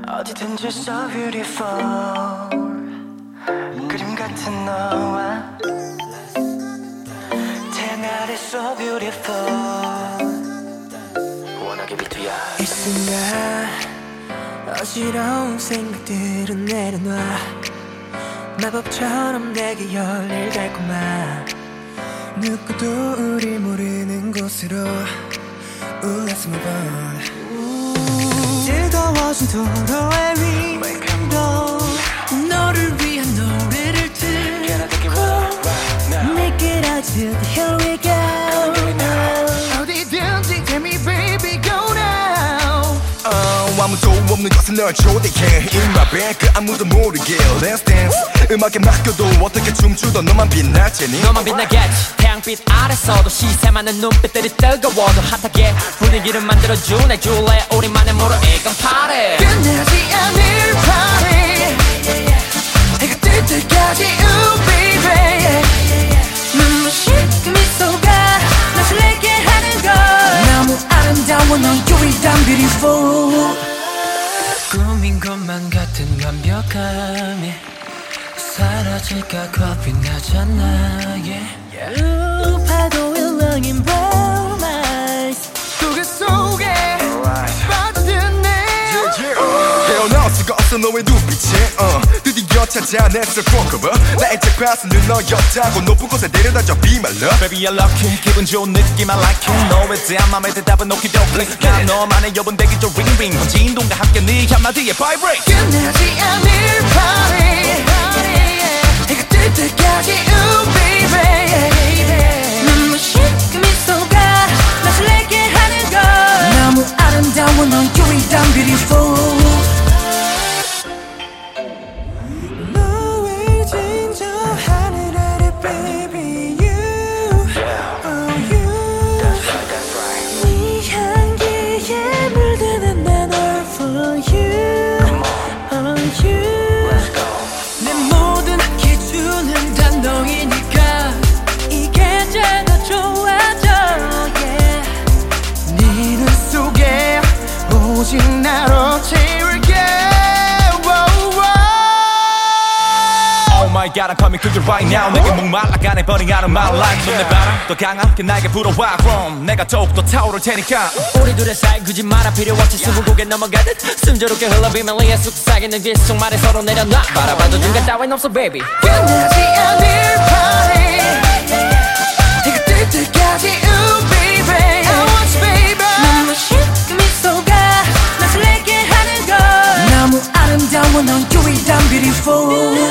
어디든지 so beautiful 그림 같은 너와 태날에 so beautiful 원하게 비투야 이 순간 어지러운 생각들은 내려놔 마법처럼 내게 열릴 달콤한 누구도 우릴 모르는 곳으로 Let's move on 뜨거워진 도로의 위로 너를 위한 노래를 듣고 내게 라디오 Here we go 어디든지 tell me baby go now 아무도 없는 곳에 널 초대해 In my bed 그 아무도 모르게 Let's dance 음악에 맡겨도 어떻게 춤추던 너만 빛날 테니 너만 빛나겠지 태양빛 아래서도 시샘하는 눈빛들이 뜨거워도 핫하게 분위기를 만들어줘 내 줄래 우리만의 모로 이건 파티 끝나지 않을 party 해가 뜰 때까지 ooh baby 눈부신 그 미소가 날 설레게 하는 걸 너무 아름다워 넌 you're damn beautiful 꿈인 것만 같은 완벽함이 사라질까 겁이 나잖아 yeah. 파도에 렁인 brown eyes 고개 속에 빠져드네 헤어나올 수가 없어 너의 눈빛에 드디어 찾아냈어 콩커버 나의 책파스는 너였다고 높은 곳에 데려다줘 Be my love Baby you're lucky 기분 좋은 느낌 I like it 너에 대한 맘의 대답은 오키도키 난 너만의 여분 대기 좀 링링 진동과 함께 네 한마디에 vibrate 끝나지 않을 party 해가 뜰 때까지 ooh baby 눈부신 그 미소가 날 설레게 하는 걸 너무 아름다워 넌 you're damn beautiful 너의 진저 하늘 아래 baby you oh you 네 향기에 물드는 난 all for you oh you 내 모든 기준은 다 너이니까 이게 이제 더 좋아져 yeah. 네 눈 속에 오직 나로 채울게 Oh my god I'm coming to you right now 내게 목말라가네 burning out of my life 내 바람 더 강하게 나에게 불어와 그럼 내가 더욱더 타오를 테니까 우리 둘의 사이 굳이 말할 필요 없이 스무고개 넘어가듯 숨저롭게 흘러 비밀리에 속삭이는 뒷속말에 서로 내려놔 바라봐도 중간 따윈 없어 baby 끝나지 않을 party 해가 뜰 때까지 ooh baby I want you baby 눈부신 그 미소가 날 설레게 하는 걸 너무 아름다워 넌 you're damn beautiful